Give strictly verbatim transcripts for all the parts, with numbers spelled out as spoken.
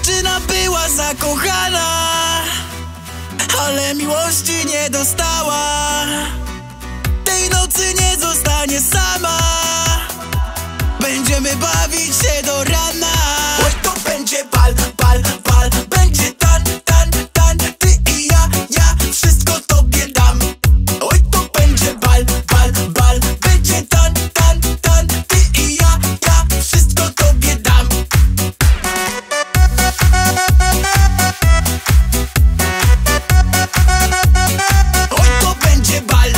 Dziewczyna była zakochana, ale miłości nie dostała. Tej nocy nie zostanie sama, będziemy bawić się do rana. Oj, to będzie bal, bal, bal, będzie tan, tan, tan. Ty i ja, ja wszystko tobie dam. Oj, to będzie bal, bal, bal, będzie tan, tan, tan. Ty i ja, ja wszystko tobie dam. Oj, to będzie bal.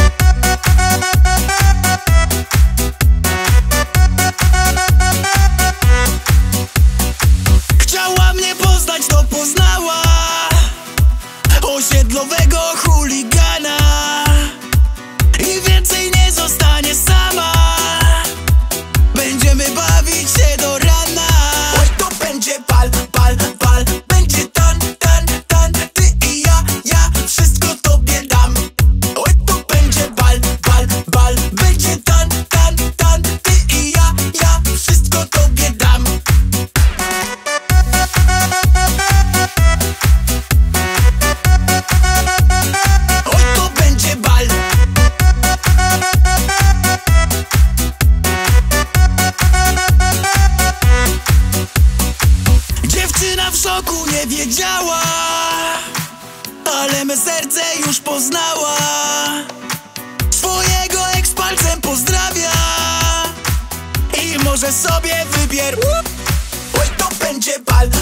Chciała mnie poznać, to poznała osiedlowego chuligana i więcej nie zostanie sama, będziemy bawić się do rana. Oj, to będzie bal, bal, bal, będzie tan, tan, tan. Ty i ja, ja wszystko tobie dam. Oj, to będzie bal, bal, bal, będzie tan, tan, tan. Ty i ja, ja wszystko tobie dam. Oj, to będzie bal. Dziewczyna w szoku, nie wiedziała, ale me serce już poznała. Swojego ex palcem pozdrawia i może sobie wybier. Oj, to będzie bal,